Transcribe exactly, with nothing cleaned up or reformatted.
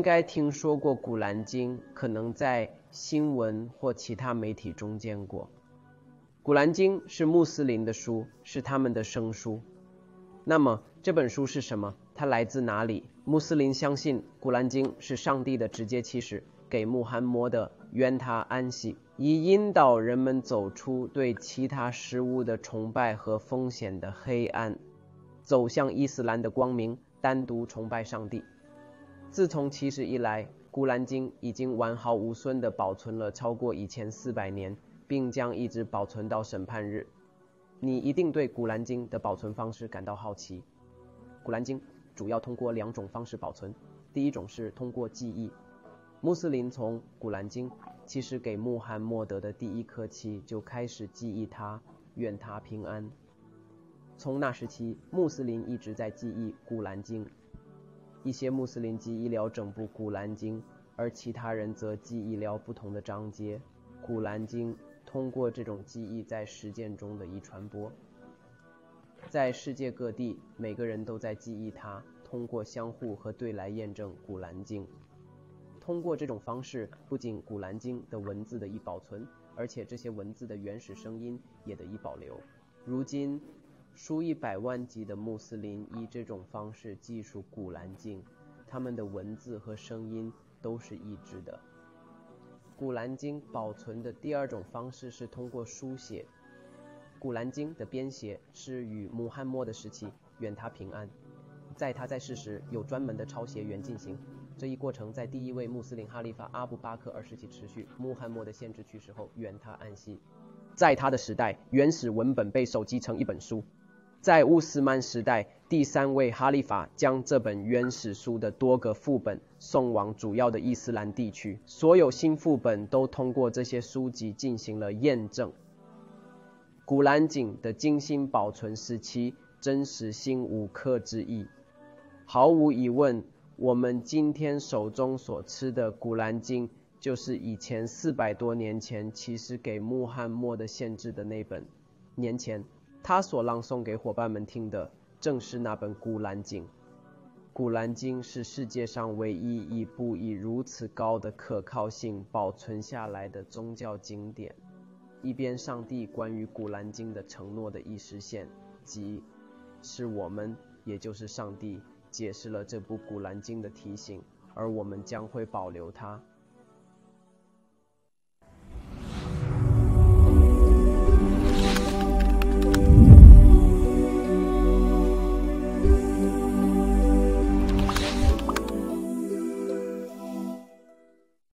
该听说过《古兰经》，可能在新闻或其他媒体中见过。《古兰经》是穆斯林的书，是他们的生书。那么这本书是什么？它来自哪里？穆斯林相信《古兰经》是上帝的直接启示，给穆罕默德，愿他安息，以引导人们走出对其他事物的崇拜和风险的黑暗，走向伊斯兰的光明，单独崇拜上帝。自从启示以来，《古兰经》已经完好无损地保存了超过一千四百年，并将一直保存到审判日。你一定对《古兰经》的保存方式感到好奇。《古兰经》主要通过两种方式保存，第一种是通过记忆。穆斯林从《古兰经》启示给穆罕默德的第一刻起就开始记忆它，愿他平安。从那时起，穆斯林一直在记忆《古兰经》。一些穆斯林记忆了整部《古兰经》，而其他人则记忆了不同的章节。《古兰经》通过这种记忆在实践中的一传播，在世界各地，每个人都在记忆它，通过相互和对来验证《古兰经》。通过这种方式，不仅《古兰经》的文字得以保存，而且这些文字的原始声音也得以保留。如今，数以百万计的穆斯林以这种方式记述《古兰经》，他们的文字和声音都是一致的。《古兰经》保存的第二种方式是通过书写。《古兰经》的编写是与穆罕默德时期，愿他平安，在他在世时有专门的抄写员进行。这一过程在第一位穆斯林哈利法阿布巴克二时期持续，穆罕默德先知去世后，愿他安息。在他的时代，原始文本被手辑成一本书。在乌斯曼时代，第三位哈利法将这本原始书的多个副本送往主要的伊斯兰地区，所有新副本都通过这些书籍进行了验证。古兰经的精心保存使其真实性无可置疑。毫无疑问，我们今天手中所持的古兰经就是以前四百多年前启示给穆罕默德先知的那本。年前他所朗诵给伙伴们听的正是那本古兰经。古兰经是世界上唯一一部以如此高的可靠性保存下来的宗教经典。一边上帝关于古兰经的承诺的已实现，即是我们，也就是上帝解释了这部古兰经的提醒，而我们将会保留它。